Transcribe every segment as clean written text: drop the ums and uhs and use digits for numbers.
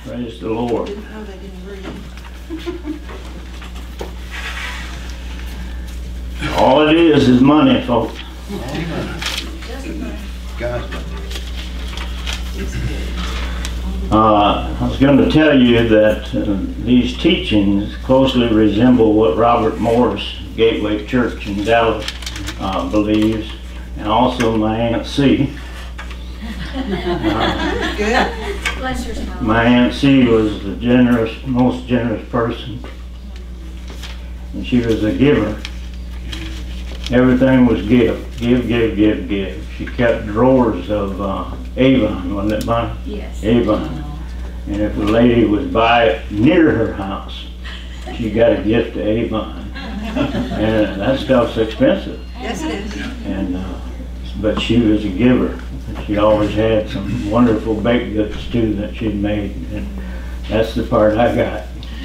Praise the Lord. Didn't know they didn't read. All it is money, folks. God's money. I was going to tell you that these teachings closely resemble what Robert Morris, Gateway Church in Dallas, believes, and also my Aunt C. Good. Bless your smile. My Aunt C was the most generous person, and she was a giver. Everything was give. She kept drawers of Avon, wasn't it, Bonnie? Yes. Avon. And if a lady was by it near her house, she got a gift to Avon. And that stuff's expensive. Yes, it is. And but she was a giver. She always had some wonderful baked goods too that she'd made, and that's the part I got.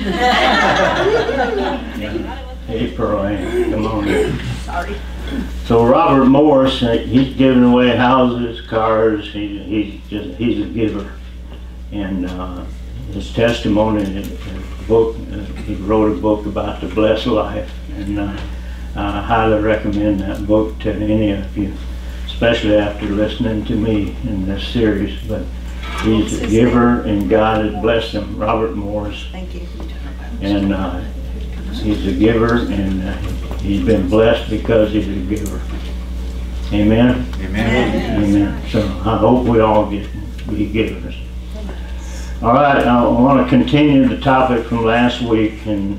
Hey, Pearl Ann, come on in. Sorry. So Robert Morris, he's giving away houses, cars. He's a giver, and his testimony in a book. He wrote a book about the blessed life, and I highly recommend that book to any of you, especially after listening to me in this series. But he's a giver, and God has blessed him. Robert Morris. Thank you. And he's a giver, and he's been blessed because he's a giver. Amen? Amen. Amen. So I hope we all be givers. All right, I want to continue the topic from last week, and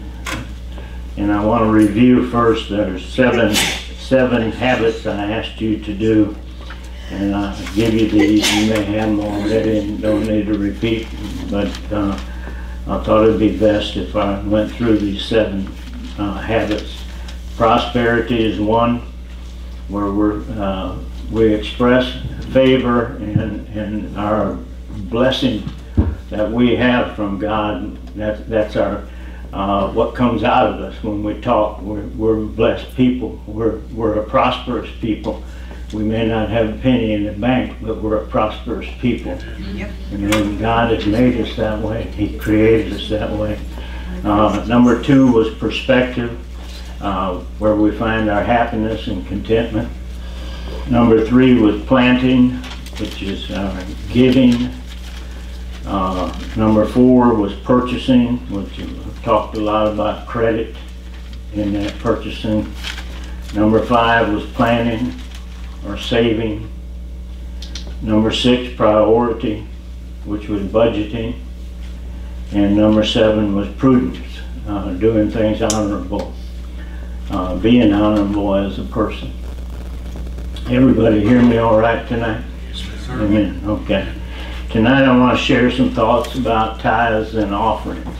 I want to review first. There's seven habits I asked you to do, and I'll give you these. You may have them already and don't need to repeat, but I thought it'd be best if I went through these 7 habits. Prosperity is one, where we express favor and our blessing that we have from God. That's our what comes out of us when we talk. We're blessed people. We're a prosperous people. We may not have a penny in the bank, but we're a prosperous people. Yep. And then God has made us that way. He created us that way. Number 2 was perspective, where we find our happiness and contentment. Number 3 was planting, which is giving. Number 4 was purchasing, which we've talked a lot about credit in that purchasing. Number 5 was planning or saving. Number 6, priority, which was budgeting. And number 7 was prudence, doing things honorable, being honorable as a person. Everybody hear me all right tonight? Yes, sir. Amen. Okay. Tonight I want to share some thoughts about tithes and offerings.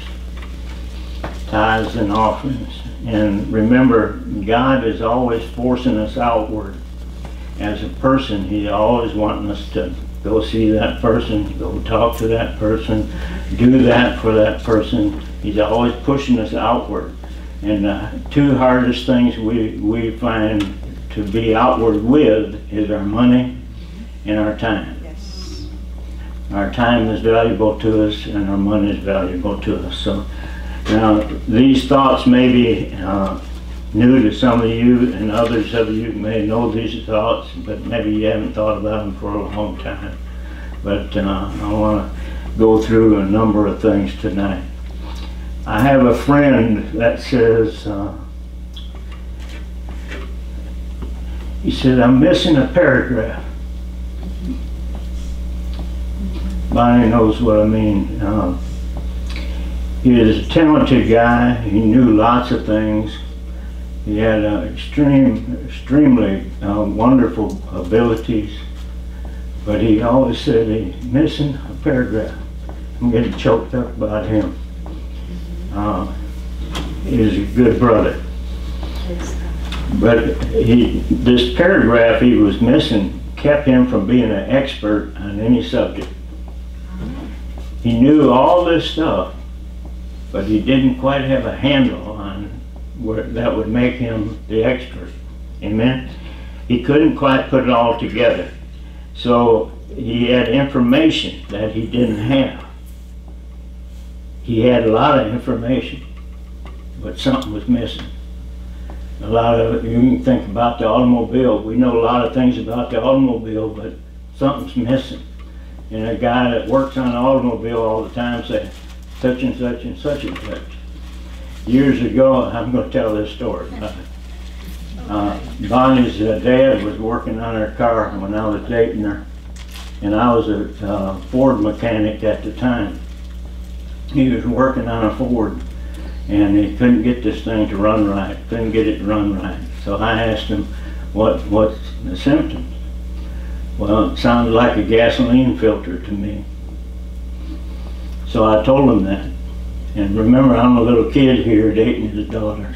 Tithes and offerings. And remember, God is always forcing us outward. As a person, He's always wanting us to go see that person, go talk to that person, do that for that person. He's always pushing us outward. And the 2 hardest things we find to be outward with is our money and our time. Yes. Our time is valuable to us, and our money is valuable to us. So now these thoughts may be new to some of you, and others of you may know these thoughts, but maybe you haven't thought about them for a long time. But I want to go through a number of things tonight. I have a friend that says, he said, I'm missing a paragraph. Bonnie knows what I mean. He was a talented guy. He knew lots of things. He had extremely wonderful abilities, but he always said he's missing a paragraph. I'm getting choked up about him. He was a good brother. But this paragraph he was missing kept him from being an expert on any subject. He knew all this stuff, but he didn't quite have a handle on where that would make him the expert. Amen? He couldn't quite put it all together. So he had information that he didn't have. He had a lot of information, but something was missing. A lot of it, you can think about the automobile. We know a lot of things about the automobile, but something's missing. And a guy that works on an automobile all the time said, such and such and such and such. Years ago, I'm going to tell this story. Bonnie's dad was working on her car when I was dating her, and I was a Ford mechanic at the time. He was working on a Ford, and he couldn't get this thing to run right, couldn't get it to run right. So I asked him, what's the symptoms? Well, it sounded like a gasoline filter to me. So I told him that. And remember, I'm a little kid here dating his daughter.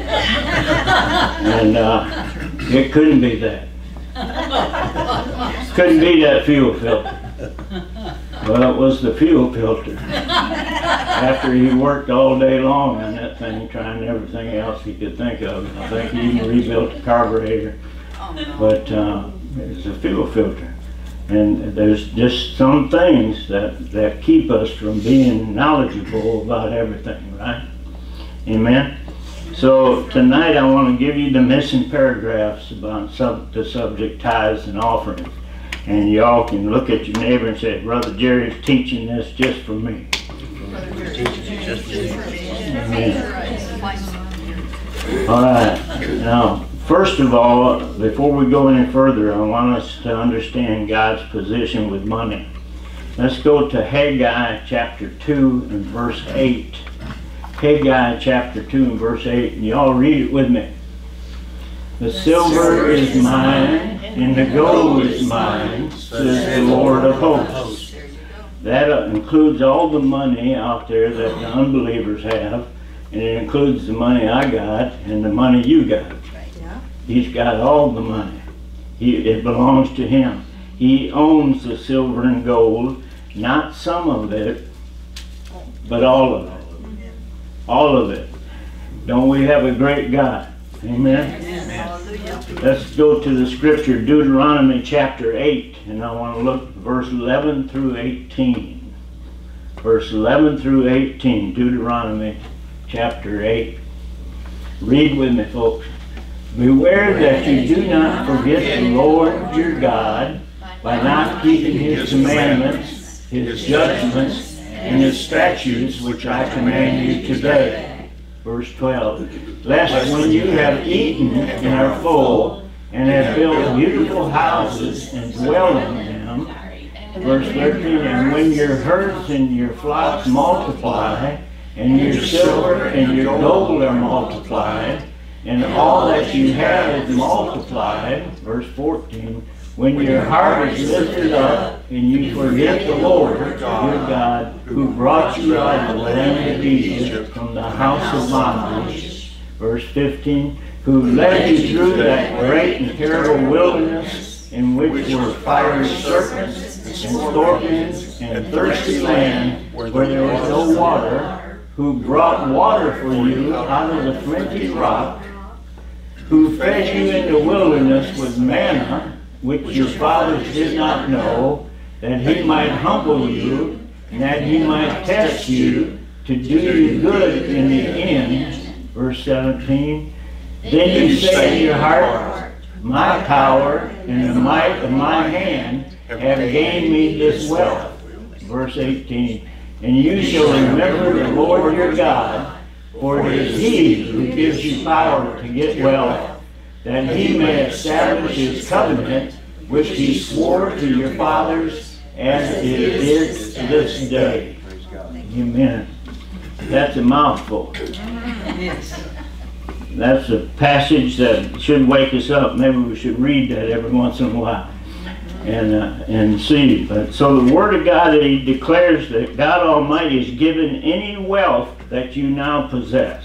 And it couldn't be that. Couldn't be that fuel filter. Well, it was the fuel filter. After he worked all day long on that thing, trying everything else he could think of. I think he even rebuilt the carburetor. But it's a fuel filter. And there's just some things that keep us from being knowledgeable about everything, right? Amen? So tonight I want to give you the missing paragraphs about the subject tithes and offerings. And y'all can look at your neighbor and say, Brother Jerry's teaching this just for me. Amen. All right. Now, first of all, before we go any further, I want us to understand God's position with money. Let's go to Haggai chapter 2 and verse 8. Haggai chapter 2 and verse 8, and y'all read it with me. The silver is mine, and the gold is mine, says the Lord of hosts. That includes all the money out there that the unbelievers have, and it includes the money I got and the money you got. He's got all the money. It belongs to him. He owns the silver and gold, not some of it, but all of it. All of it. Don't we have a great God? Amen? Amen. Let's go to the scripture, Deuteronomy chapter 8, and I want to look at verse 11 through 18. Verse 11 through 18, Deuteronomy chapter 8. Read with me, folks. Beware that you do not forget the Lord your God by not keeping his commandments, his judgments, and his statutes which I command you today. Verse 12. Lest when you have eaten and are full, and have built beautiful houses and dwell in them. Verse 13. And when your herds and your flocks multiply, and your silver and your gold are multiplied, and all that you have is multiplied. Verse 14. When your heart is lifted up, and you forget the Lord your God, who brought you out of the land of Egypt from the house of bondage. Verse 15. Who led you through that great and terrible wilderness, in which were fiery serpents, and scorpions, and thirsty land, where there was no water, who brought water for you out of the flinty rock, who fed you in the wilderness with manna, which your fathers did not know, that he might humble you, and that he might test you, to do you good in the end. Verse 17. Then you say in your heart, my power and the might of my hand have gained me this wealth. Verse 18. And you shall remember the Lord your God, for it is he who gives you power to get wealth, that he may establish his covenant, which he swore to your fathers, as it is this day. Amen. That's a mouthful. That's a passage that should wake us up. Maybe we should read that every once in a while and see. But so the Word of God, he declares that God Almighty has given any wealth that you now possess.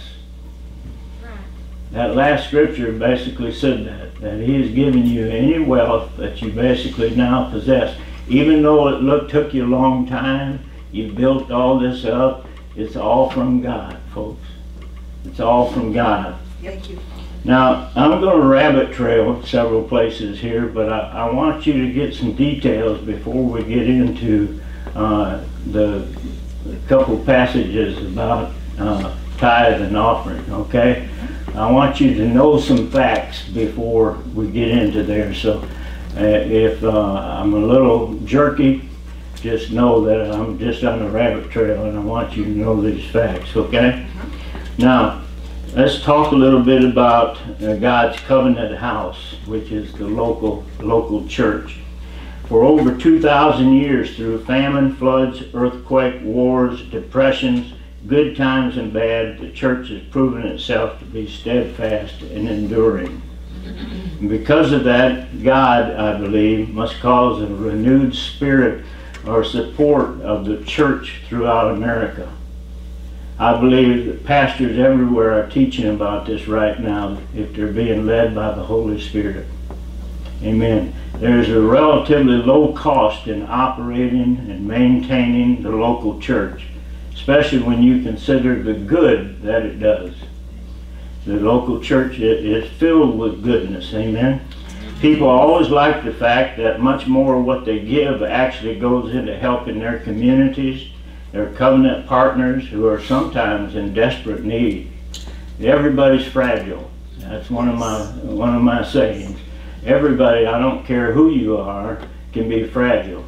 That last scripture basically said that he has given you any wealth that you basically now possess. Even though it took you a long time, you built all this up, it's all from God, folks. It's all from God. Thank you. Now, I'm going to rabbit trail several places here, but I want you to get some details before we get into the a couple passages about tithe and offering, okay? I want you to know some facts before we get into there. So if I'm a little jerky, just know that I'm just on a rabbit trail and I want you to know these facts, okay? Now, let's talk a little bit about God's covenant house, which is the local church. For over 2,000 years, through famine, floods, earthquake, wars, depressions, good times and bad, the church has proven itself to be steadfast and enduring. And because of that, God, I believe, must cause a renewed spirit or support of the church throughout America. I believe that pastors everywhere are teaching about this right now if they're being led by the Holy Spirit. Amen. There's a relatively low cost in operating and maintaining the local church, especially when you consider the good that it does. The local church is filled with goodness. Amen. People always like the fact that much more of what they give actually goes into helping their communities, their covenant partners who are sometimes in desperate need. Everybody's fragile. That's one of my sayings. Everybody, I don't care who you are, can be fragile.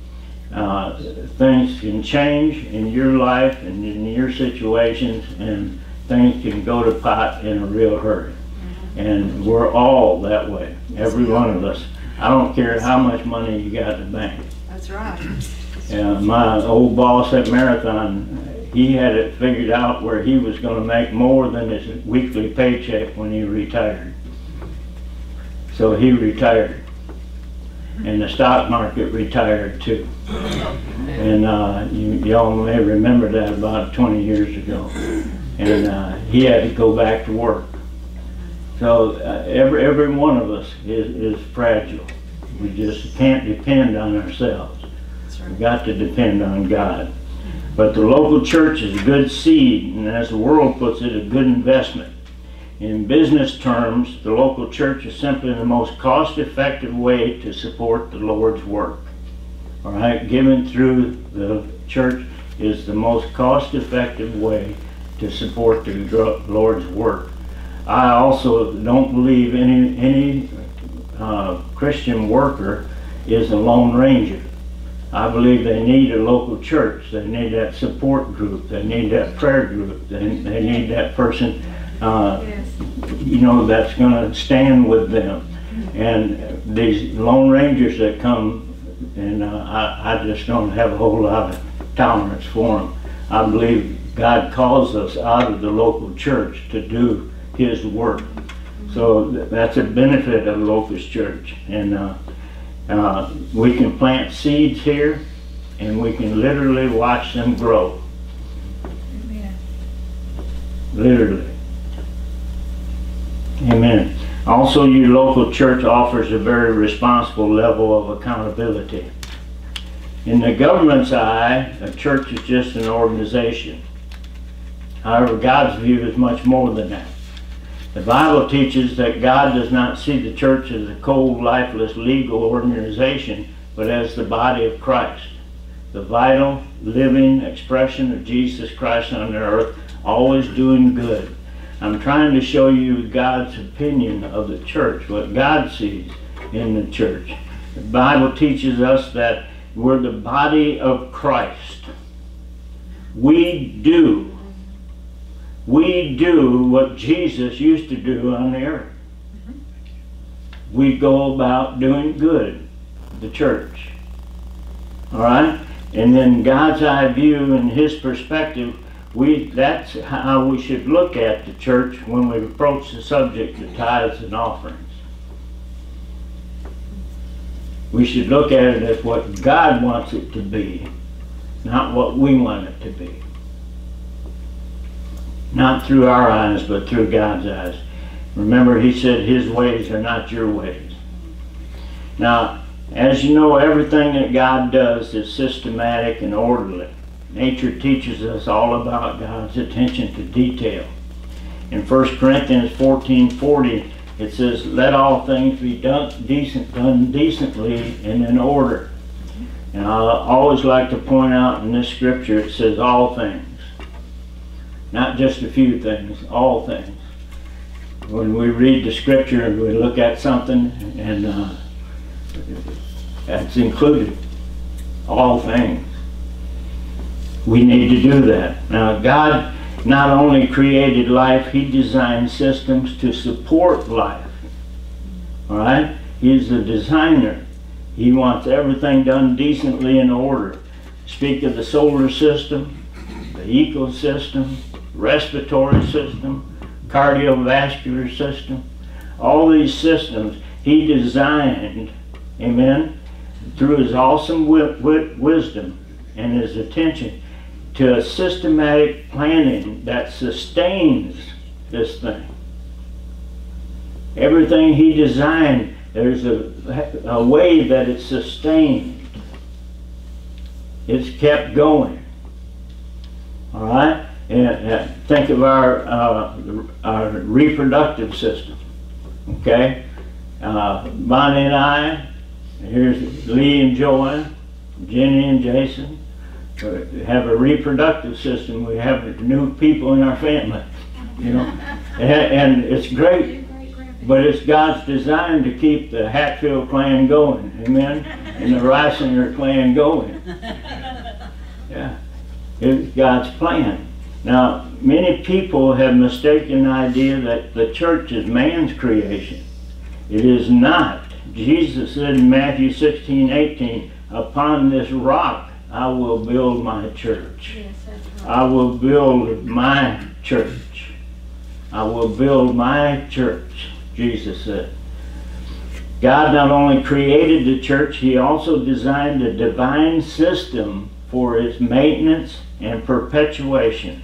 Things can change in your life and in your situations, and things can go to pot in a real hurry. And we're all that way, every one of us. I don't care how much money you got in the bank. That's right. My old boss at Marathon, he had it figured out where he was going to make more than his weekly paycheck when he retired. So he retired. And the stock market retired too. And y'all may remember that about 20 years ago. And he had to go back to work. So every one of us is fragile. We just can't depend on ourselves. We've got to depend on God. But the local church is a good seed, and as the world puts it, a good investment. In business terms, the local church is simply the most cost-effective way to support the Lord's work. All right, giving through the church is the most cost-effective way to support the Lord's work. I also don't believe any Christian worker is a lone ranger. I believe they need a local church. They need that support group. They need that prayer group. They need that person, you know, that's going to stand with them. And these lone rangers that come, and I just don't have a whole lot of tolerance for them. I believe God calls us out of the local church to do His work. So that's a benefit of the local church. And we can plant seeds here, and we can literally watch them grow. Amen. Literally. Amen. Also, your local church offers a very responsible level of accountability. In the government's eye, a church is just an organization. However, God's view is much more than that. The Bible teaches that God does not see the church as a cold, lifeless, legal organization, but as the body of Christ, the vital, living expression of Jesus Christ on the earth, always doing good. I'm trying to show you God's opinion of the church, what God sees in the church. The Bible teaches us that we're the body of Christ. We do what Jesus used to do on the earth. We go about doing good, the church. All right? And then God's eye view and His perspective, that's how we should look at the church when we approach the subject of tithes and offerings. We should look at it as what God wants it to be, not what we want it to be. Not through our eyes, but through God's eyes. Remember, He said His ways are not your ways. Now, as you know, everything that God does is systematic and orderly. Nature teaches us all about God's attention to detail. In 1 Corinthians 14:40, it says, "Let all things be done decently and in order." And I always like to point out in this scripture it says all things. Not just a few things, all things. When we read the scripture and we look at something and that's included, all things. We need to do that. Now God not only created life, He designed systems to support life. All right? He's the designer. He wants everything done decently in order. Speak of the solar system, the ecosystem, respiratory system, cardiovascular system. All these systems He designed, amen, through His awesome wisdom and His attention to a systematic planning that sustains this thing. Everything He designed, there's a way that it's sustained. It's kept going. All right? And think of our reproductive system. Okay? Bonnie and I, here's Lee and Joanne, Jenny and Jason. We have a reproductive system. We have new people in our family, you know, and it's great. But it's God's design to keep the Hatfield clan going, amen, and the Reisinger clan going. Yeah, it's God's plan. Now, many people have mistaken the idea that the church is man's creation. It is not. Jesus said in Matthew 16:18, "Upon this rock I will build my church. Yes, that's right. I will build my church. I will build my church," Jesus said. God not only created the church, He also designed a divine system for its maintenance and perpetuation.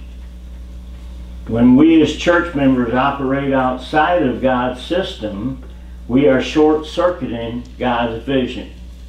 When we as church members operate outside of God's system, we are short-circuiting God's vision.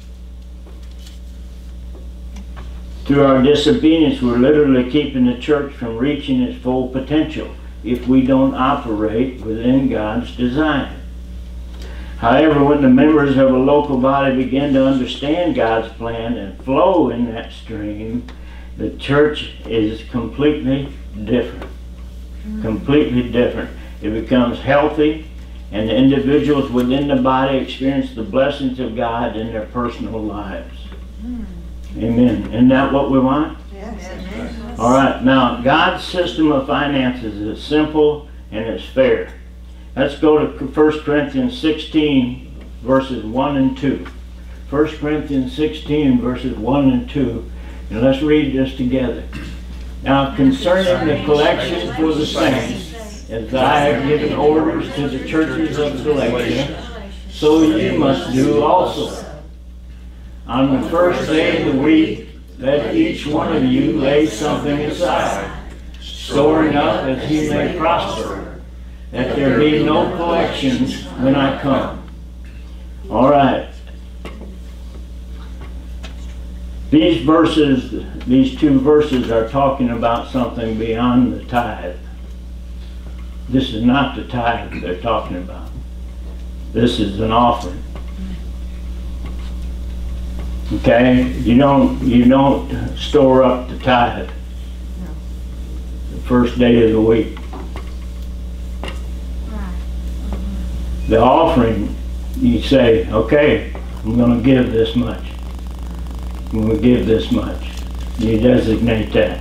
Through our disobedience, we're literally keeping the church from reaching its full potential if we don't operate within God's design. However, when the members of a local body begin to understand God's plan and flow in that stream, the church is completely different. Completely different. It becomes healthy, and the individuals within the body experience the blessings of God in their personal lives. Amen. Isn't that what we want? Yes. All right. Now, God's system of finances is simple and it's fair. Let's go to 1 Corinthians 16, verses 1 and 2. 1 Corinthians 16, verses 1 and 2. And let's read this together. "Now, concerning the collection for the saints, as I have given orders to the churches of Galatia, so you must do also. On the first day of the week, let each one of you lay something aside, storing up as he may prosper, that there be no collections when I come." All right. These verses, these two verses are talking about something beyond the tithe. This is not the tithe they're talking about. This is an offering. Okay, you don't store up the tithe the first day of the week. The offering, you say, okay, I'm going to give this much. I'm going to give this much. You designate that.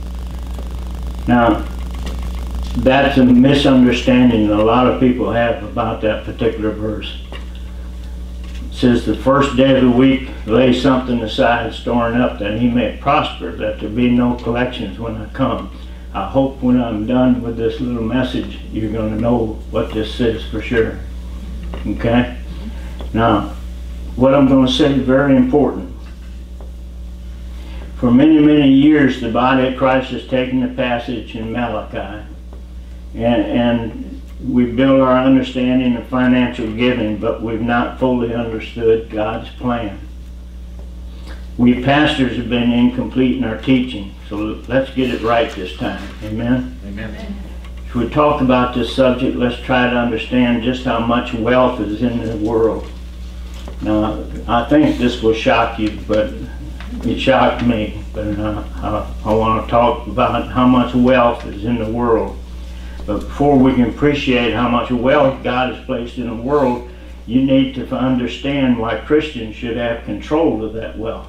Now, that's a misunderstanding that a lot of people have about that particular verse. It says the first day of the week, lay something aside, storing up that he may prosper, that there be no collections when I come. I hope when I'm done with this little message, you're going to know what this says for sure. Okay? Now, what I'm going to say is very important. For many, many years, the body of Christ has taken the passage in Malachi, and we build our understanding of financial giving, but we've not fully understood God's plan. We pastors have been incomplete in our teaching, so let's get it right this time. Amen? Amen. As we talk about this subject, let's try to understand just how much wealth is in the world. Now, I think this will shock you, but it shocked me. But I want to talk about how much wealth is in the world. But before we can appreciate how much wealth God has placed in the world, you need to understand why Christians should have control of that wealth.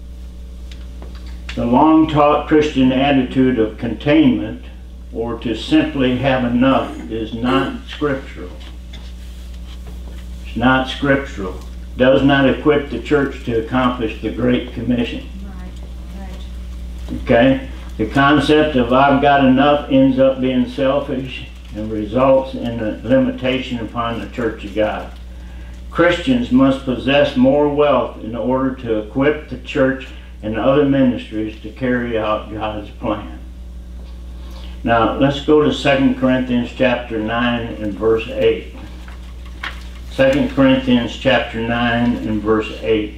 The long-taught Christian attitude of containment, or to simply have enough, is not scriptural. It's not scriptural. Does not equip the church to accomplish the Great Commission. Right. Okay? The concept of I've got enough ends up being selfish and results in a limitation upon the church of God. Christians must possess more wealth in order to equip the church and other ministries to carry out God's plan. Now, let's go to 2 Corinthians chapter 9 and verse 8. 2 Corinthians chapter 9 and verse 8.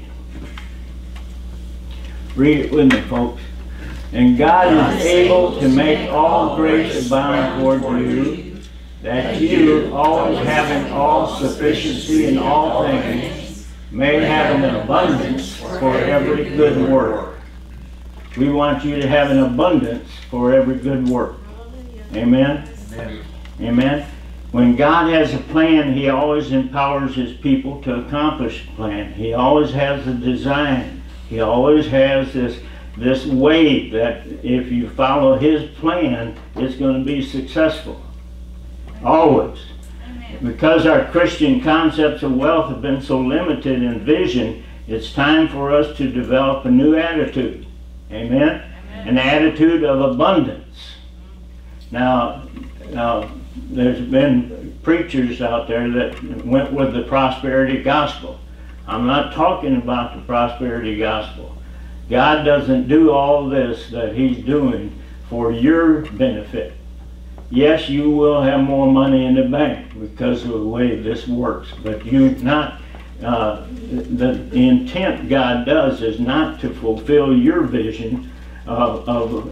Read it with me, folks. And God is able to make all grace abound toward you, that you, always having all sufficiency in all things, may have an abundance for every good work. We want you to have an abundance for every good work. Amen? Amen. Amen? When God has a plan, He always empowers His people to accomplish the plan. He always has a design. He always has this way that if you follow His plan, it's going to be successful. Always. Because our Christian concepts of wealth have been so limited in vision, it's time for us to develop a new attitude. Amen? An attitude of abundance. Now, there's been preachers out there that went with the prosperity gospel. I'm not talking about the prosperity gospel. God doesn't do all this that He's doing for your benefit. Yes, you will have more money in the bank because of the way this works, but you not. The intent God does is not to fulfill your vision of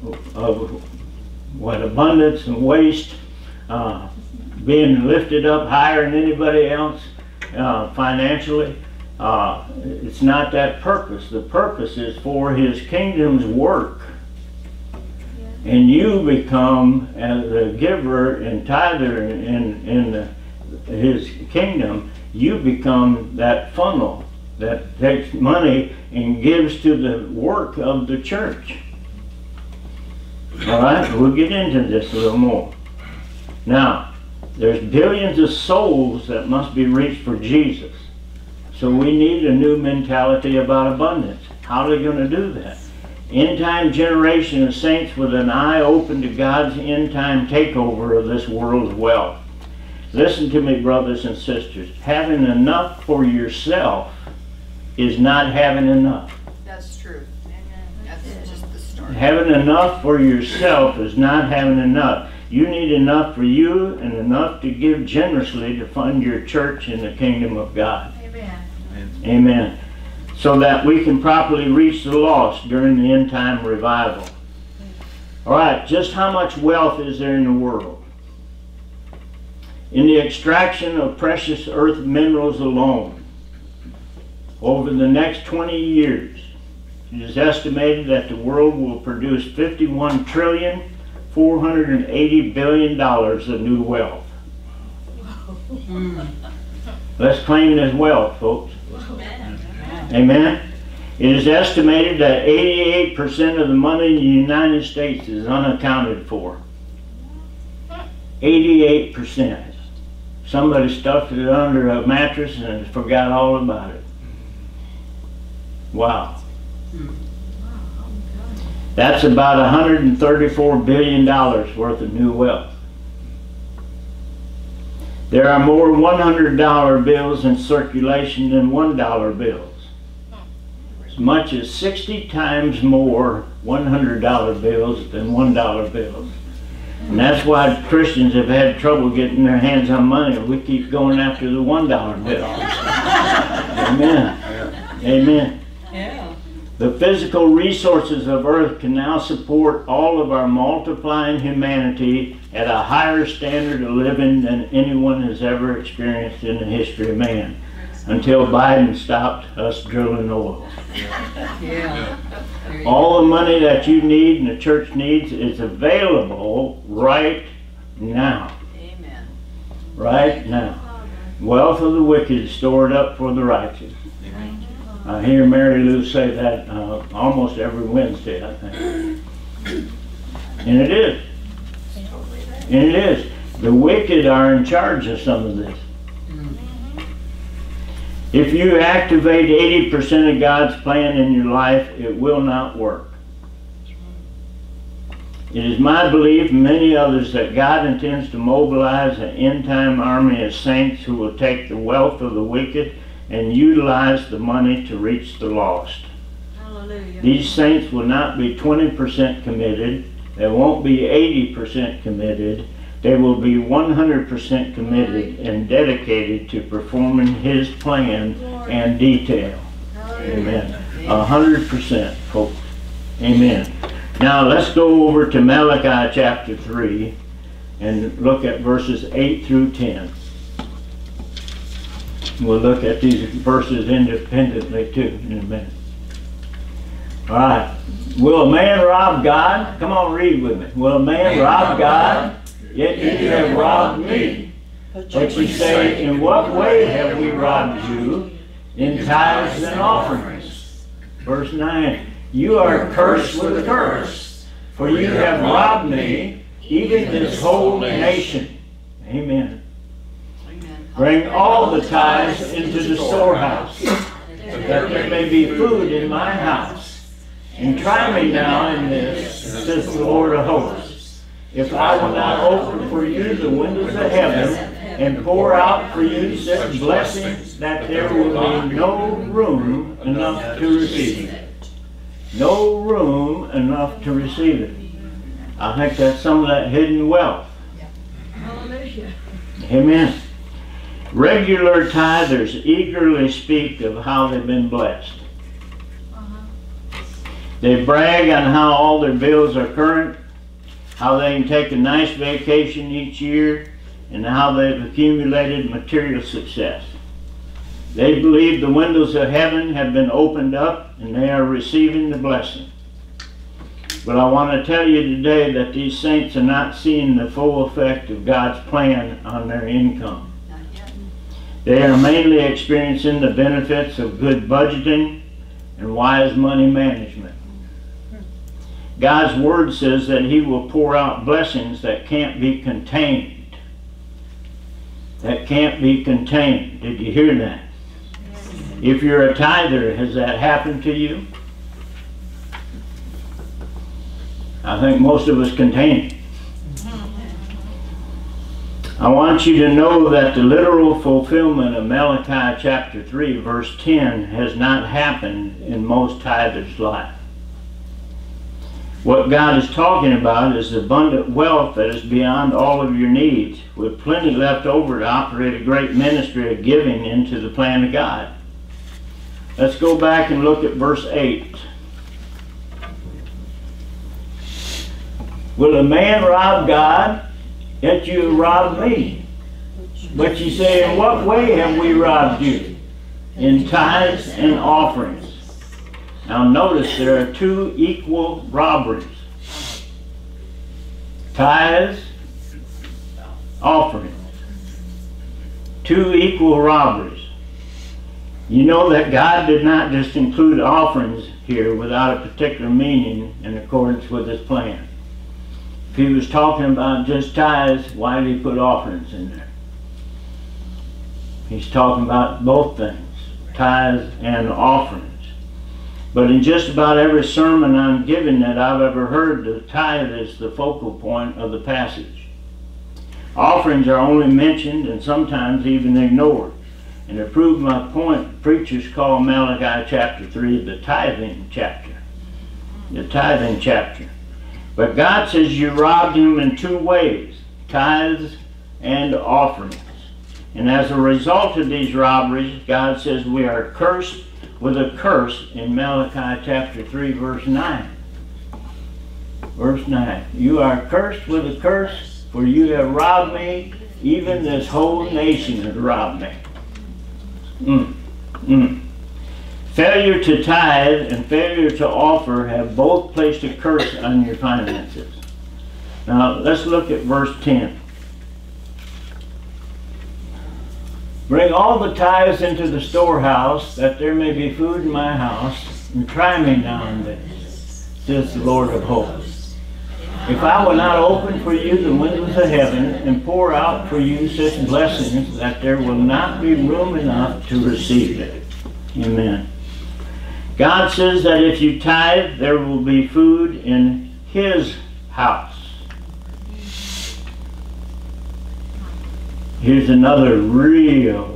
what abundance and waste, being lifted up higher than anybody else financially. It's not that purpose. The purpose is for His kingdom's work. And you become, as a giver and tither in His kingdom, you become that funnel that takes money and gives to the work of the church. All right, we'll get into this a little more. Now, there's billions of souls that must be reached for Jesus. So we need a new mentality about abundance. How are they going to do that? End-time generation of saints with an eye open to God's end-time takeover of this world's wealth. Listen to me, brothers and sisters. Having enough for yourself is not having enough. That's true. That's just the start. Having enough for yourself is not having enough. You need enough for you and enough to give generously to fund your church in the kingdom of God. Amen. Amen. So that we can properly reach the lost during the end time revival. All right, just how much wealth is there in the world? In the extraction of precious earth minerals alone, over the next 20 years, it is estimated that the world will produce $51,480 billion of new wealth. Let's claim it as wealth, folks. Amen. It is estimated that 88% of the money in the United States is unaccounted for. 88%. Somebody stuffed it under a mattress and forgot all about it. Wow. That's about $134 billion worth of new wealth. There are more $100 bills in circulation than $1 bills. As much as 60 times more $100 bills than $1 bills. And that's why Christians have had trouble getting their hands on money. We keep going after the $1 bill. Amen. Amen. Yeah. The physical resources of earth can now support all of our multiplying humanity at a higher standard of living than anyone has ever experienced in the history of man. until Biden stopped us drilling oil. Yeah. There you go. All the money that you need and the church needs is available right now. Amen. Right now. Wealth of the wicked is stored up for the righteous. I hear Mary Lou say that almost every Wednesday, I think. And it is. And it is. The wicked are in charge of some of this. If you activate 80% of God's plan in your life, it will not work. It is my belief, and many others, that God intends to mobilize an end-time army of saints who will take the wealth of the wicked and utilize the money to reach the lost. Hallelujah. These saints will not be 20% committed. They won't be 80% committed. They will be 100% committed and dedicated to performing His plan and detail. Amen. 100%, folks. Amen. Now let's go over to Malachi chapter 3 and look at verses 8 through 10. We'll look at these verses independently too in a minute. All right. Will a man rob God? Come on, read with me. Will a man rob God? Yet you have robbed me. But you say, in what way have we robbed you? In tithes and offerings. Verse 9. You are cursed with a curse, for you have robbed me, even this whole nation. Amen. Amen. Bring all the tithes into the storehouse, that there may be food in my house. And try me now in this, says the Lord of hosts, if I will not open for you the windows of heaven and pour out for you such blessings that there will be no room enough to receive it. No room enough to receive it. I think that's some of that hidden wealth. Hallelujah. Amen. Regular tithers eagerly speak of how they've been blessed. They brag on how all their bills are current, how they can take a nice vacation each year, and how they've accumulated material success. They believe the windows of heaven have been opened up and they are receiving the blessing. But I want to tell you today that these saints are not seeing the full effect of God's plan on their income. Not yet. They are mainly experiencing the benefits of good budgeting and wise money management. God's word says that He will pour out blessings that can't be contained. That can't be contained. Did you hear that? If you're a tither, has that happened to you? I think most of us contain it. I want you to know that the literal fulfillment of Malachi chapter 3 verse 10 has not happened in most tithers' life. What God is talking about is abundant wealth that is beyond all of your needs, with plenty left over to operate a great ministry of giving into the plan of God. Let's go back and look at verse 8. Will a man rob God? Yet you have robbed me. But you say, in what way have we robbed you? In tithes and offerings. Now notice there are two equal robberies. Tithes, offerings. Two equal robberies. You know that God did not just include offerings here without a particular meaning in accordance with His plan. If He was talking about just tithes, why did He put offerings in there? He's talking about both things, tithes and offerings. But in just about every sermon I'm giving that I've ever heard, the tithe is the focal point of the passage. Offerings are only mentioned and sometimes even ignored. And to prove my point, preachers call Malachi chapter 3 the tithing chapter. The tithing chapter. But God says you robbed Him in two ways, tithes and offerings. And as a result of these robberies, God says we are cursed with a curse in Malachi chapter 3 verse 9. Verse 9. You are cursed with a curse, for you have robbed me, even this whole nation has robbed me. Failure to tithe and failure to offer have both placed a curse on your finances. Now let's look at verse 10. Bring all the tithes into the storehouse, that there may be food in my house, and try me now and then, says the Lord of hosts. If I will not open for you the windows of heaven and pour out for you such blessings that there will not be room enough to receive it. Amen. God says that if you tithe, there will be food in His house. Here's another real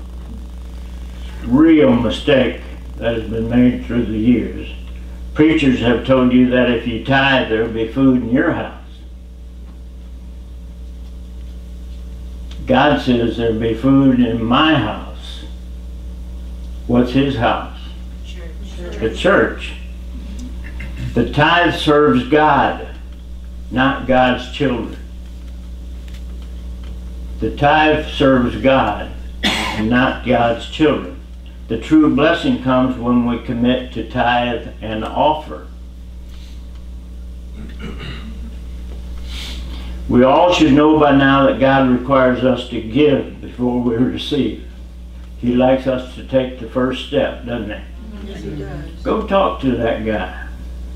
mistake that has been made through the years. Preachers have told you that if you tithe, there will be food in your house. God says there will be food in my house. What's His house? The church. The tithe serves God, not God's children. The tithe serves God, and not God's children. The true blessing comes when we commit to tithe and offer. We all should know by now that God requires us to give before we receive. He likes us to take the first step, doesn't He? Yes, He does. Go talk to that guy.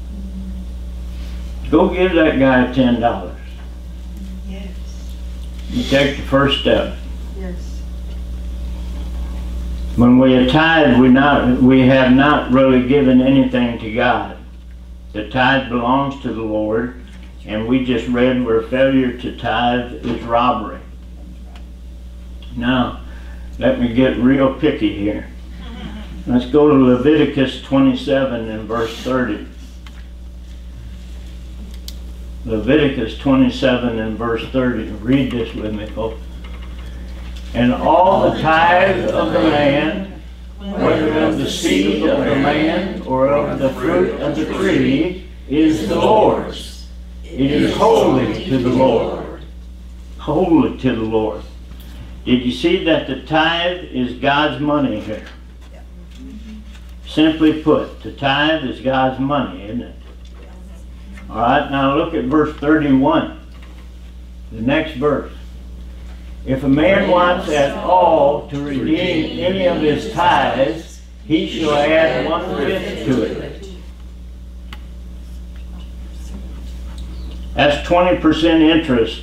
Go give that guy $10. Yes. You take the first step. Yes. When we tithe, we have not really given anything to God. The tithe belongs to the Lord, and we just read where failure to tithe is robbery. Now, let me get real picky here. Let's go to Leviticus 27 and verse 30. Leviticus 27 and verse 30. Read this with me, folks. And all the tithe of the land, whether of the seed of the land or of the fruit of the tree, is the Lord's. It is holy to the Lord. Holy to the Lord. Did you see that the tithe is God's money here? Simply put, the tithe is God's money, isn't it? All right, now look at verse 31, the next verse. If a man wants at all to redeem any of his tithes, he shall add 1/5 to it. That's 20% interest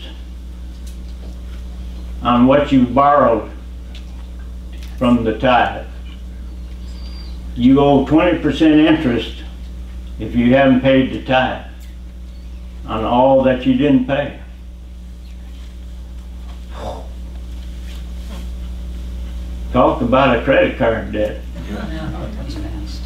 on what you borrowed from the tithe. You owe 20% interest if you haven't paid the tithe on all that you didn't pay. Talk about a credit card debt. No, that's fast.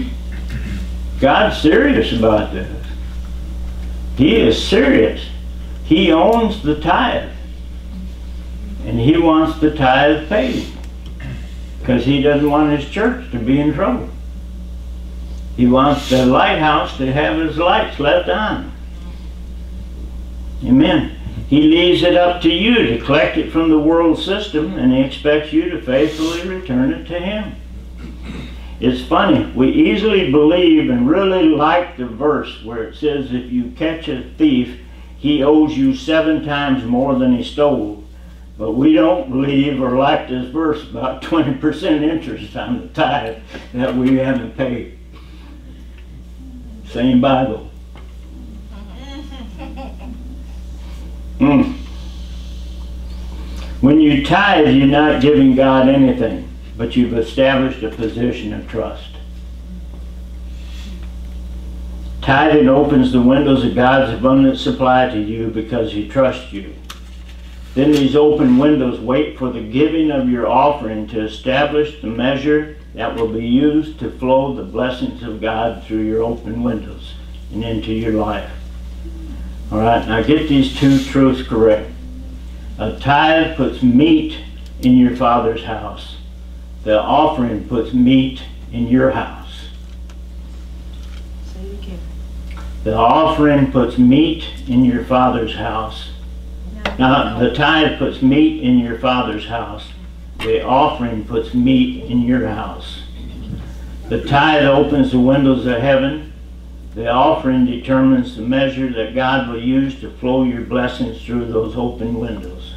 God's serious about this. He is serious. He owns the tithe. And He wants the tithe paid. Because He doesn't want His church to be in trouble. He wants the lighthouse to have His lights left on. Amen. He leaves it up to you to collect it from the world system, and He expects you to faithfully return it to Him. It's funny, we easily believe and really like the verse where it says if you catch a thief, he owes you 7 times more than he stole. But we don't believe or like this verse about 20% interest on the tithe that we haven't paid. Same Bible. When you tithe, you're not giving God anything, but you've established a position of trust. Tithing opens the windows of God's abundant supply to you because He trusts you. Then these open windows wait for the giving of your offering to establish the measure that will be used to flow the blessings of God through your open windows and into your life. All right, now get these 2 truths correct. A tithe puts meat in your Father's house. The offering puts meat in your house. Say it again. The offering puts meat in your Father's house. Now, the tithe puts meat in your Father's house. The offering puts meat in your house. The tithe opens the windows of heaven. The offering determines the measure that God will use to flow your blessings through those open windows.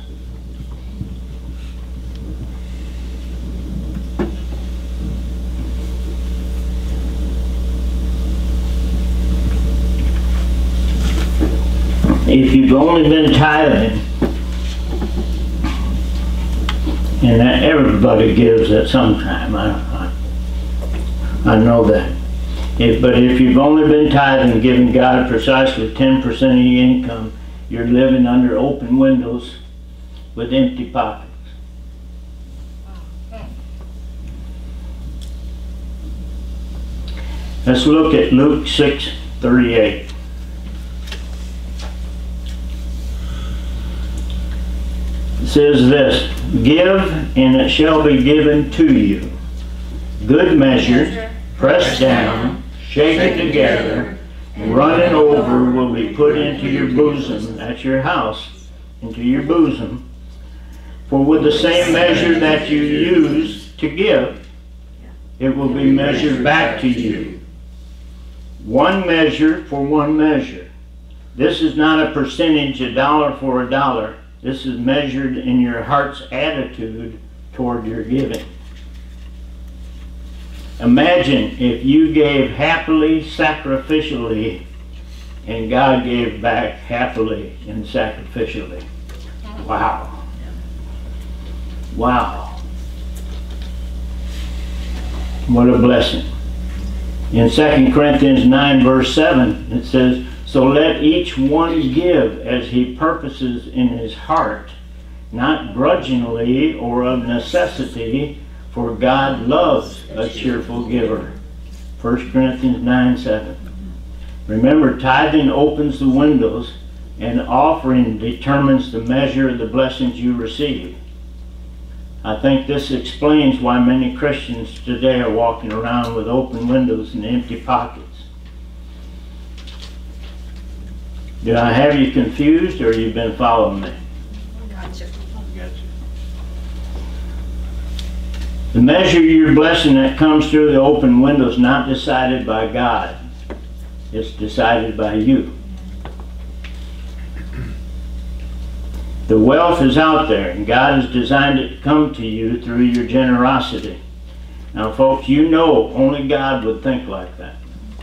If you've only been tithing, and that everybody gives at some time, I know that. But if you've only been tithing, giving God precisely 10% of your income, you're living under open windows with empty pockets. Let's look at Luke 6:38. It says this, "Give, and it shall be given to you. Good measure, pressed down, shaken together, running over will be put into your bosom," that's your house, into your bosom. "For with the same measure that you use to give, it will be measured back to you." One measure for one measure. This is not a percentage, a dollar for a dollar. This is measured in your heart's attitude toward your giving. Imagine if you gave happily, sacrificially, and God gave back happily and sacrificially. Wow. Wow. What a blessing. In 2 Corinthians 9 verse 7 it says, "So let each one give as he purposes in his heart, not grudgingly or of necessity, for God loves a cheerful giver." 1 Corinthians 9:7. Remember, tithing opens the windows, and offering determines the measure of the blessings you receive. I think this explains why many Christians today are walking around with open windows and empty pockets. Did I have you confused, or you've been following me? Gotcha. Gotcha. The measure of your blessing that comes through the open window is not decided by God. It's decided by you. The wealth is out there, and God has designed it to come to you through your generosity. Now, folks, you know only God would think like that.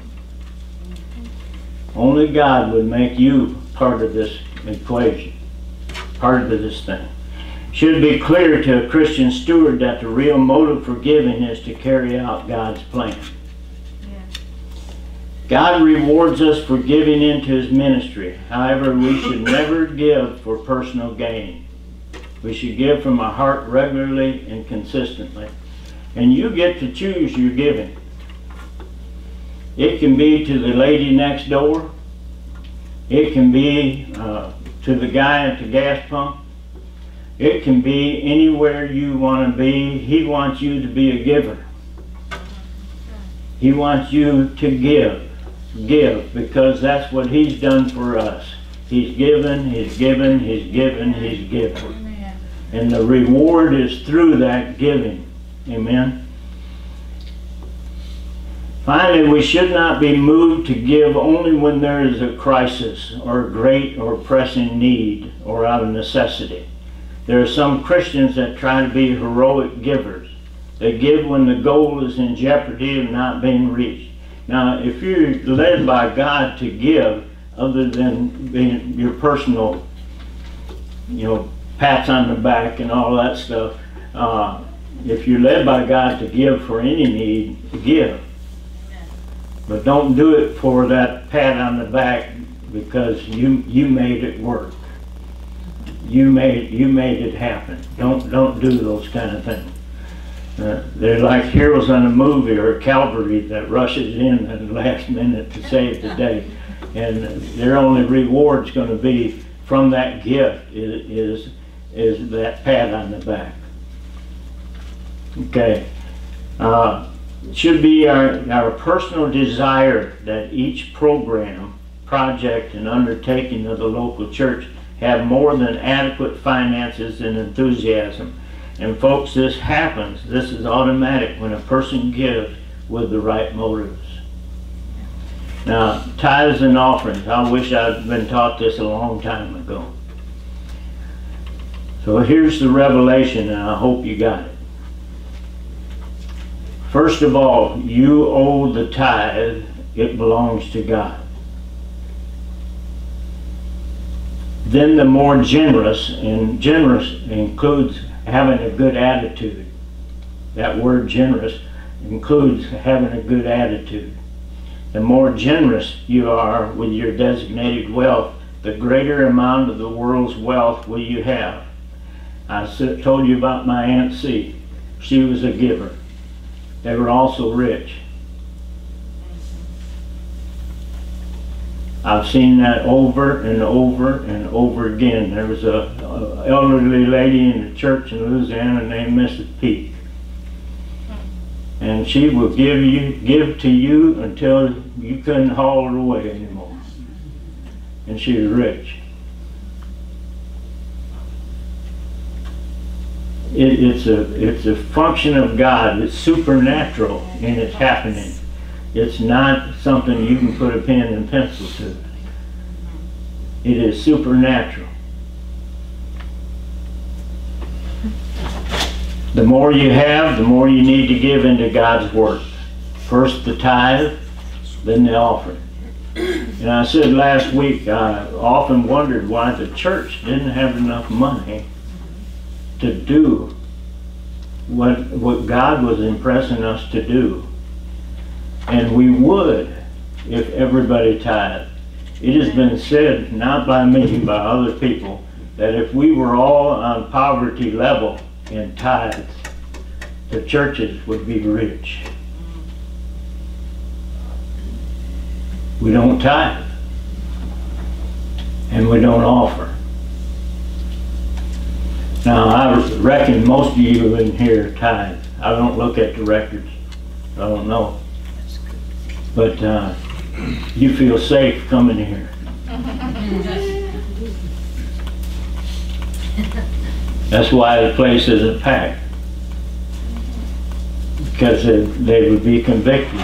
Only God would make you part of this equation, part of this thing. Should be clear to a Christian steward that the real motive for giving is to carry out God's plan. God rewards us for giving into His ministry. However, we should never give for personal gain. We should give from a heart regularly and consistently. And you get to choose your giving. It can be to the lady next door. It can be to the guy at the gas pump. It can be anywhere you want to be. He wants you to be a giver. He wants you to give. Give, because that's what He's done for us. He's given, He's given, He's given, He's given. And the reward is through that giving. Amen. Finally, we should not be moved to give only when there is a crisis or a great or pressing need or out of necessity. There are some Christians that try to be heroic givers. They give when the goal is in jeopardy of not being reached. Now, if you're led by God to give, other than being your personal, pats on the back and all that stuff, if you're led by God to give for any need, give. But don't do it for that pat on the back because you made it work. You made it happen. Don't do those kind of things. They're like heroes on a movie or a cavalry that rushes in at the last minute to save the day. And their only reward's going to be from that gift is that pat on the back. Okay. It should be our personal desire that each program, project, and undertaking of the local church have more than adequate finances and enthusiasm. And folks, this happens. This is automatic when a person gives with the right motives. Now, tithes and offerings. I wish I'd been taught this a long time ago. So here's the revelation, and I hope you got it. First of all, you owe the tithe. It belongs to God. Then the more generous, and generous includes having a good attitude. That word generous includes having a good attitude. The more generous you are with your designated wealth, the greater amount of the world's wealth will you have. I told you about my Aunt C. She was a giver. They were also rich. I've seen that over and over and over again. There was a elderly lady in the church in Louisiana named Mrs. Peak. And she will give to you until you couldn't haul her away anymore. And she was rich. It's a function of God. It's supernatural in its happening. It's not something you can put a pen and pencil to. It is supernatural. The more you have, the more you need to give into God's work. First the tithe, then the offering. And I said last week, I often wondered why the church didn't have enough money to do what God was impressing us to do. And we would if everybody tithed. It has been said, not by me, by other people, that if we were all on poverty level in tithes, the churches would be rich. We don't tithe, and we don't offer. Now, I reckon most of you in here tithe. I don't look at the records. I don't know. But you feel safe coming here. That's why the place isn't packed. Because they would be convicted.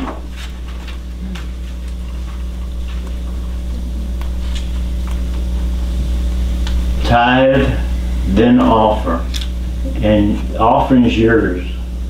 Tithe, then offer. And offering's yours.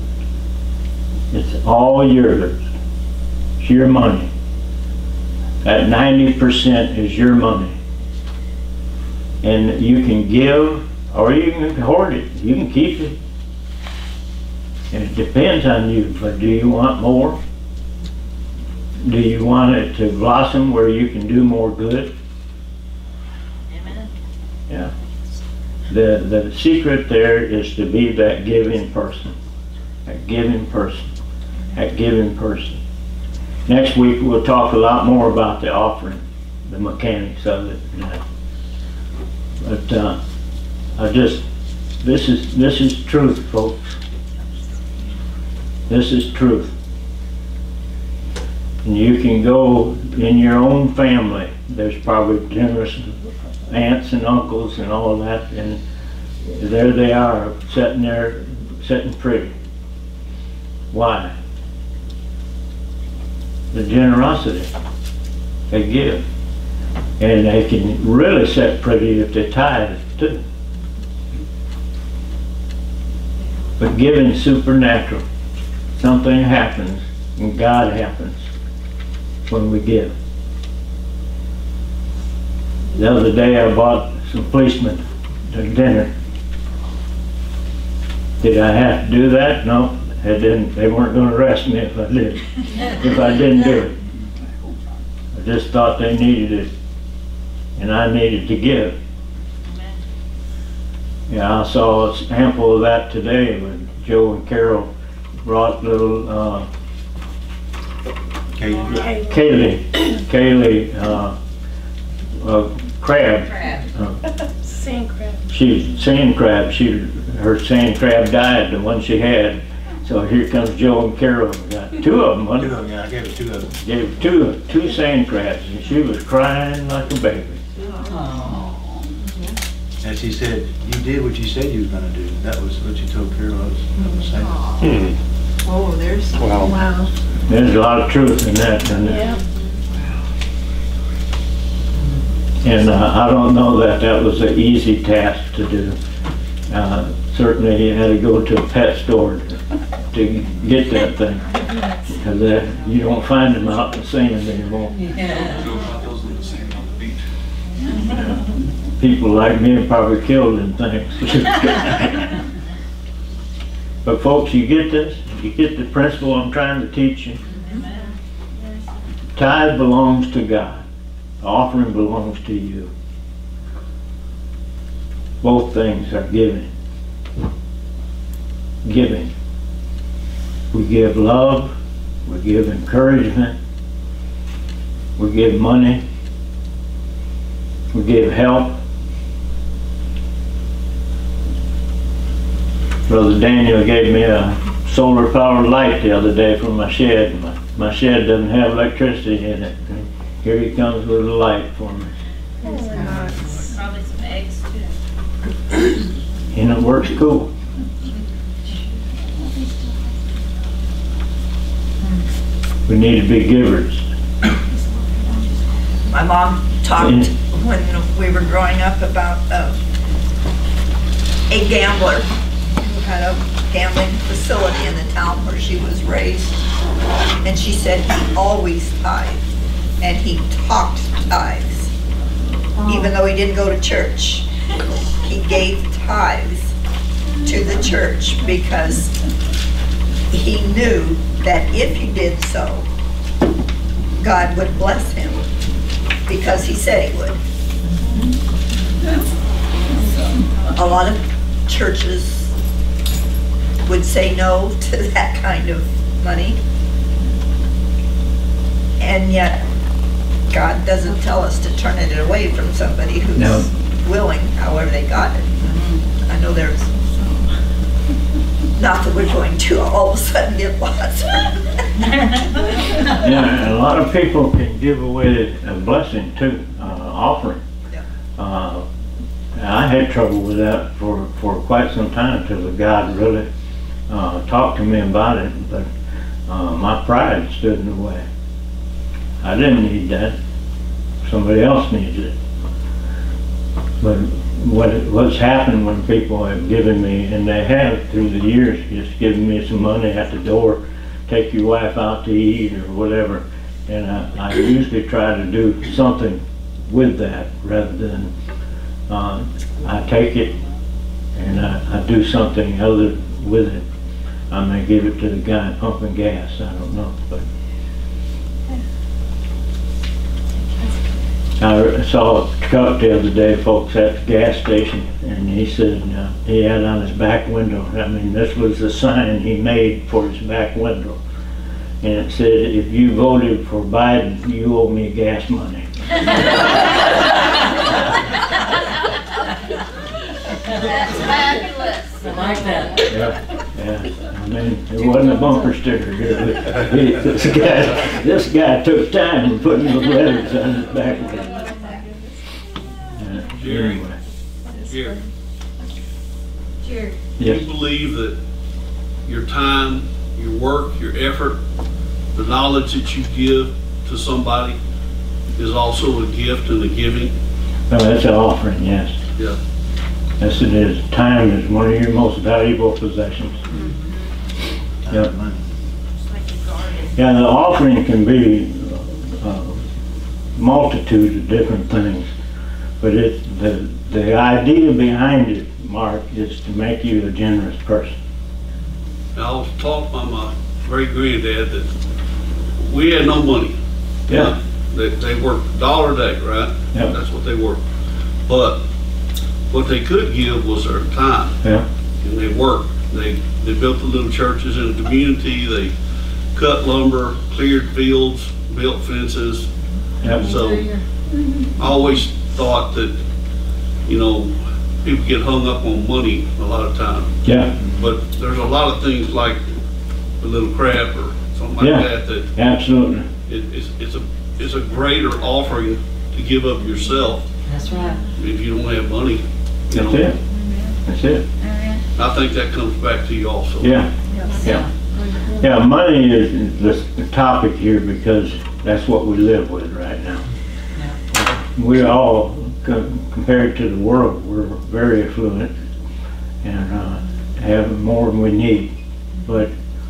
It's all yours. It's your money. That 90% is your money. And you can give, or you can hoard it. You can keep it. And it depends on you, but do you want more? Do you want it to blossom where you can do more good? Amen. Yeah. The secret there is to be that giving person. That giving person. That giving person. Next week we'll talk a lot more about the offering, the mechanics of it. But this is truth, folks. This is truth. And you can go in your own family. There's probably generous aunts and uncles and all that, and there they are, sitting there, sitting pretty. Why? The generosity they give. And they can really sit pretty if they tithe too. But giving supernatural. Something happens, and God happens when we give. The other day I bought some policemen to dinner. Did I have to do that? No, they didn't. They weren't going to arrest me if I did. If I didn't do it. I just thought they needed it, and I needed to give. Yeah, I saw a sample of that today when Joe and Carol brought little Kaylee crab. Sand crab. She's sand crab. Her sand crab died, the one she had. So here comes Joe and Carol. Got two of them. Two of them, yeah, I gave her two of them. Gave two sand crabs, and she was crying like a baby. Oh. As he said, you did what you said you were gonna do. That was what you told Carol I was saying. Oh, there's. Wow. Wow. There's a lot of truth in that, isn't there? Yeah. And I don't know that that was an easy task to do. Certainly you had to go to a pet store to get that thing. Because you don't find them out in the sand anymore. Yeah. People like me have probably killed them things. But folks, you get this? You get the principle I'm trying to teach you? Tithe belongs to God. The offering belongs to you. Both things are giving. Giving. We give love, we give encouragement, we give money, we give help. Brother Daniel gave me a solar powered light the other day from my shed. My shed doesn't have electricity in it. And here he comes with a light for me. Probably some eggs too. And it works cool. We need to be givers. My mom talked when we were growing up about a gambler who had a gambling facility in the town where she was raised. And she said he always tithed, and he talked tithes. Even though he didn't go to church, he gave tithes to the church because he knew that if he did so, God would bless him, because he said he would. A lot of churches would say no to that kind of money, and yet God doesn't tell us to turn it away from somebody who's No. willing, however they got it. I know there's, not that we're going to all of a sudden get lots. Yeah, a lot of people can give away a blessing too, offering. Yeah. I had trouble with that for quite some time till God really talked to me about it, but my pride stood in the way. I didn't need that. Somebody else needs it. But what's happened when people have given me, and they have through the years, just given me some money at the door, take your wife out to eat or whatever, and I usually try to do something with that rather than I take it and I do something other with it. I may give it to the guy pumping gas, I don't know, but I saw a truck the other day, folks, at the gas station, and he said he had on his back window, I mean, this was the sign he made for his back window, and it said, if you voted for Biden, you owe me gas money. That's fabulous. I like that. Yeah, I mean, it wasn't a bumper sticker. This guy took time in putting those letters on his back window. Jerry. Anyway. Jerry, Cheers. do Yes. you believe that your time, your work, your effort, the knowledge that you give to somebody is also a gift and a giving? Well, that's an offering, yes. Yeah. Yes, it is. Time is one of your most valuable possessions. Yep. Money. Just like a garden. Yeah, the offering can be multitudes of different things, but it's the idea behind it, Mark, is to make you a generous person. I was taught by my great granddad that we had no money. Yeah. They worked $1 a day, right? Yeah. That's what they worked. But what they could give was their time. Yeah. And they worked. They built the little churches in the community. They cut lumber, cleared fields, built fences. Yep. So I always thought that, you know, people get hung up on money a lot of time. Yeah. But there's a lot of things like a little crap or something like Yeah. that Absolutely. it's a greater offering to give of yourself That's right. if you don't have money. You That's know, it. That's it. I think that comes back to you also. Yeah, yeah. Yeah, money is the topic here because that's what we live with right now. We're all, compared to the world, we're very affluent and have more than we need. But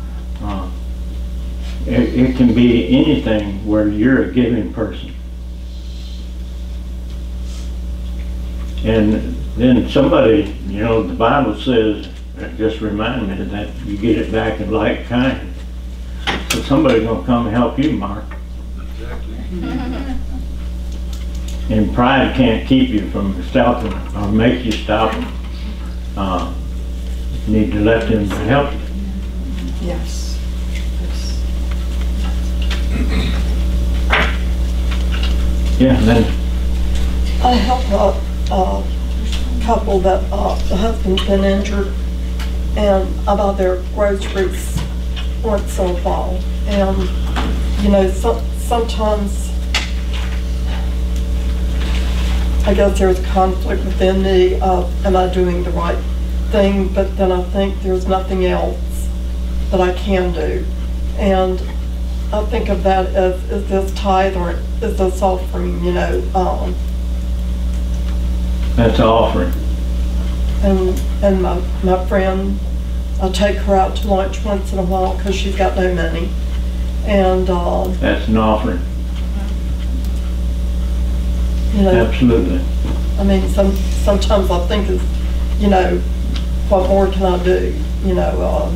it can be anything where you're a giving person. And then somebody, you know, the Bible says, it just reminded me that you get it back in like kind. So somebody's gonna come and help you, Mark. Exactly. And pride can't keep you from stopping or make you stop. You need to let them help you. Yes. Yeah, and then I help a couple that the husband's been injured, and I buy their groceries once in a while. And, you know, sometimes I guess there's conflict within me of, am I doing the right thing? But then I think there's nothing else that I can do. And I think of that as, is this tithe or is this offering, you know? that's an offering. And my friend, I take her out to lunch once in a while because she's got no money. And, That's an offering. you know, Absolutely. I mean, sometimes I think, is, you know, what more can I do? You know,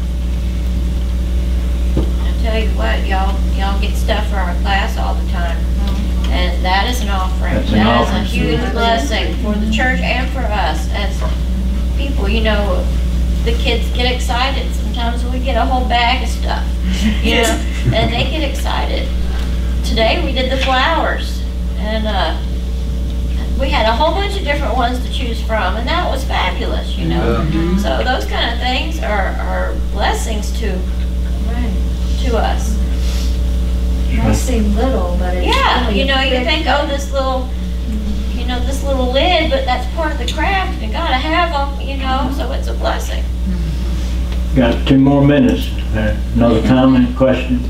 I tell you what, y'all get stuff for our class all the time. And that is an offering. That's an That is a offering. huge blessing for the church and for us as people. You know, the kids get excited. Sometimes we get a whole bag of stuff, you know, and they get excited. Today we did the flowers, and we had a whole bunch of different ones to choose from, and that was fabulous, you know. So those kind of things are blessings to us. Might seem little, but it's Yeah, really you know, you big think, oh, this little, you know, this little lid, but that's part of the craft. You gotta have them, you know, so it's a blessing. Got 2 more minutes. Another comment, question?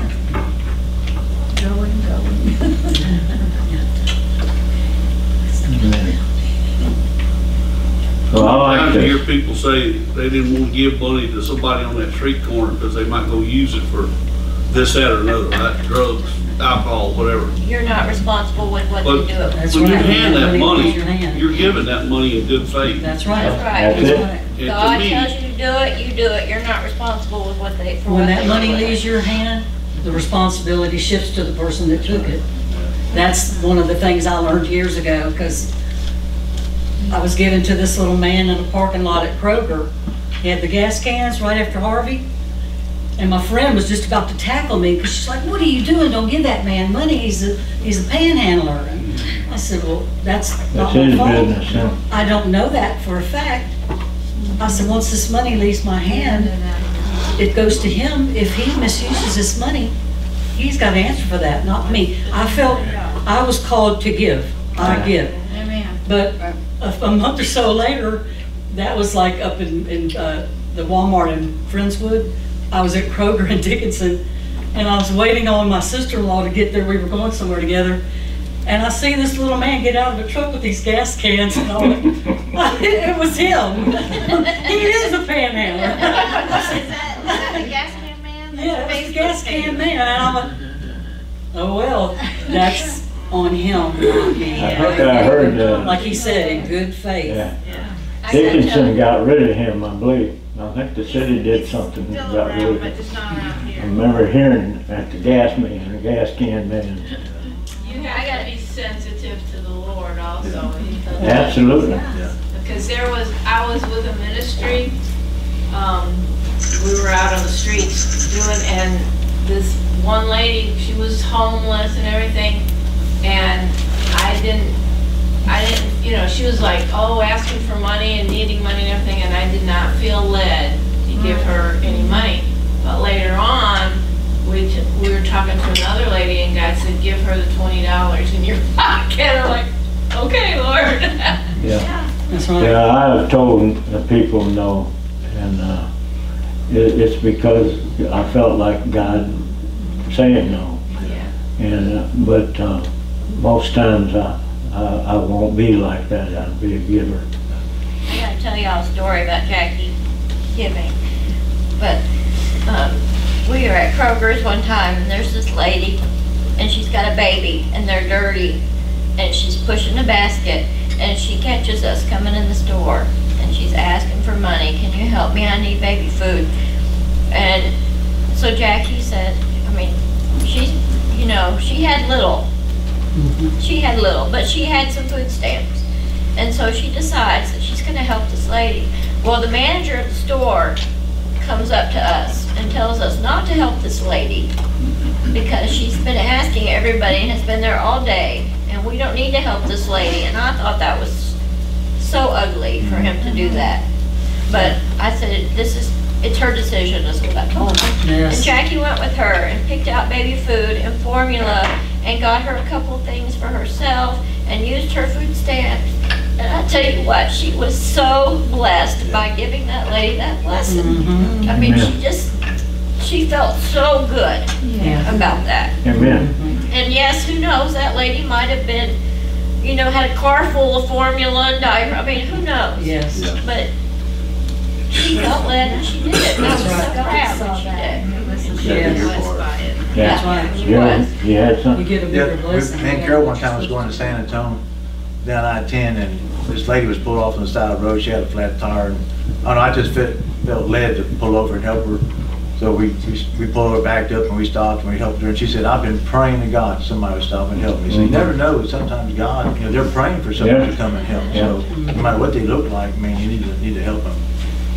going. So I like Sometimes you this. hear people say they didn't want to give money to somebody on that street corner because they might go use it for this, that, or another, right? Drugs, alcohol, whatever. You're not responsible with what But you do. That's when you right. hand that Money money, in your hand. you're giving that money in good faith. That's right. That's right. That's it. And to God me, tells you to do it, you do it. You're not responsible with what they, for what When they that money do with it. leaves your hand, the responsibility shifts to the person that took it. That's one of the things I learned years ago, because I was given to this little man in a parking lot at Kroger. He had the gas cans right after Harvey. And my friend was just about to tackle me because she's like, "What are you doing? Don't give that man money. He's a panhandler." And I said, "Well, that's not That's my his fault. business, huh? I don't know that for a fact." I said, "Once this money leaves my hand, it goes to him. If he misuses this money, he's got to answer for that, not me." I felt I was called to give. I give. Amen. But a month or so later, that was like up in the Walmart in Friendswood. I was at Kroger in Dickinson, and I was waiting on my sister-in-law to get there. We were going somewhere together. And I see this little man get out of the truck with these gas cans, and I went, it was him. He is a panhandler. Is that the gas can man? Yeah, it was the gas can man. And I went, oh, well, that's on him, not me. I think I heard, Like he said, in good faith. yeah, I gotta tell Dickinson you, got rid of him, I believe. I think the city did something and got rid of him. just not around I here. remember hearing at the gas man, the gas can man. You have to be sensitive to the Lord also. Absolutely. Because I was with a ministry, we were out on the streets doing, and this one lady, she was homeless and everything, and I didn't, you know, she was like, oh, asking for money and needing money and everything, and I did not feel led to give her any money. But later on, we were talking to another lady, and God said, give her the $20 in your pocket. I'm like, okay, Lord. Yeah. That's right. Yeah, I have told the people no, and it's because I felt like God saying no. And but most times I won't be like that. I'll be a giver. I gotta tell y'all a story about Jackie giving. But we were at Kroger's one time, and there's this lady, and she's got a baby, and they're dirty, and she's pushing a basket, and she catches us coming in the store, and she's asking for money. Can you help me? I need baby food. And so Jackie said, I mean, she's, you know, she had little. She had little, but she had some food stamps. And so she decides that she's going to help this lady. Well, the manager of the store comes up to us and tells us not to help this lady because she's been asking everybody and has been there all day, and we don't need to help this lady. And I thought that was so ugly for him to do that. But I said, it's her decision, is what I told her. Yes. And Jackie went with her and picked out baby food and formula and got her a couple things for herself and used her food stamps. And I tell you what, she was so blessed by giving that lady that blessing. I mean, she felt so good about that. Amen. And yes, who knows, that lady might have been, you know, had a car full of formula and diaper. I mean, who knows? Yes. But she felt led and she did it. I was so proud when she did. Yes. Yeah. That's right. She was. You had You something? get a bigger blessing. Me and Carol one time was going to San Antonio down I-10, and this lady was pulled off on the side of the road. She had a flat tire, and I just felt led to pull over and help her. So we pulled her, backed up, and we stopped and we helped her. And she said, "I've been praying to God somebody would stop and help me." So you never know. Sometimes God, you know, they're praying for somebody to come and help. So no matter what they look like, I mean, you need to help them.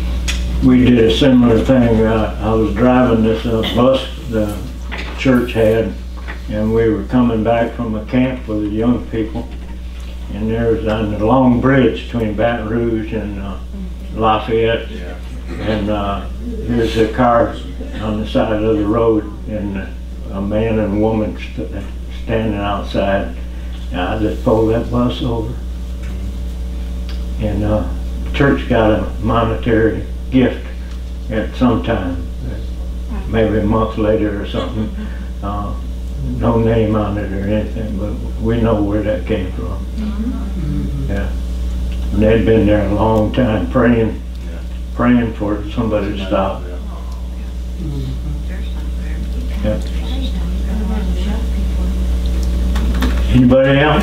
We did a similar thing. I was driving this bus the church had, and we were coming back from a camp with the young people. And there's on the long bridge between Baton Rouge and Lafayette. And here's a car on the side of the road, and a man and woman standing outside. And I just pulled that bus over. And church got a monetary gift at some time, maybe a month later or something. No name on it or anything, but we know where that came from. Yeah. And they'd been there a long time praying for somebody to stop. Yeah. Anybody else?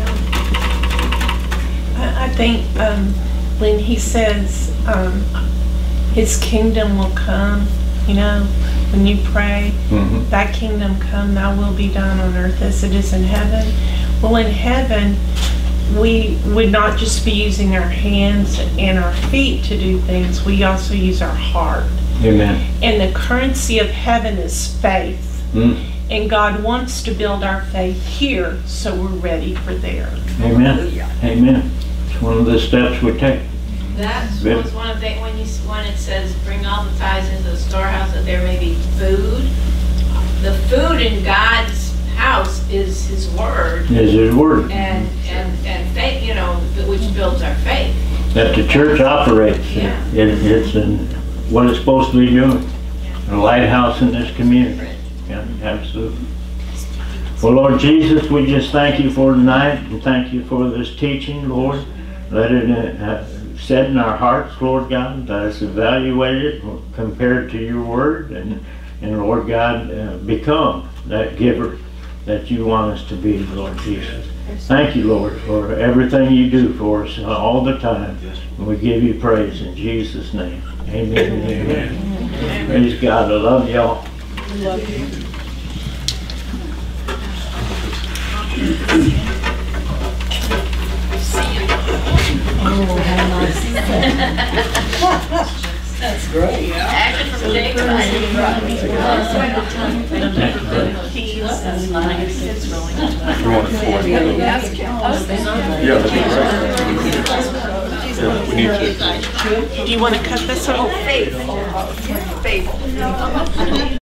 I think when he says his kingdom will come, you know, when you pray, thy kingdom come, thy will be done on earth as it is in heaven. Well, in heaven, we would not just be using our hands and our feet to do things, we also use our heart. Amen. And the currency of heaven is faith. And God wants to build our faith here, so we're ready for there. Amen. Amen. It's one of the steps we take. That was one of the, when it says, bring all the tithes into the storehouse that there may be food. The food in God's house is His Word. Is His Word. And faith, you know, which builds our faith. That the church operates. Yeah. It's in what it's supposed to be doing. A lighthouse in this community. Yeah, absolutely. Well, Lord Jesus, we just thank you for tonight, and thank you for this teaching, Lord. Let it set in our hearts, Lord God, let us evaluate it compared to your word, and Lord God, become that giver that you want us to be, Lord Jesus. Thank you, Lord, for everything you do for us all the time. And we give you praise in Jesus' name. Amen and amen. Praise God. I love y'all. Love you. Oh, how nice. That's great. Action from Jacob, I didn't run. That's nice. It's really nice. You want it for Yeah, we need to. Do you want to cut this off? Faith.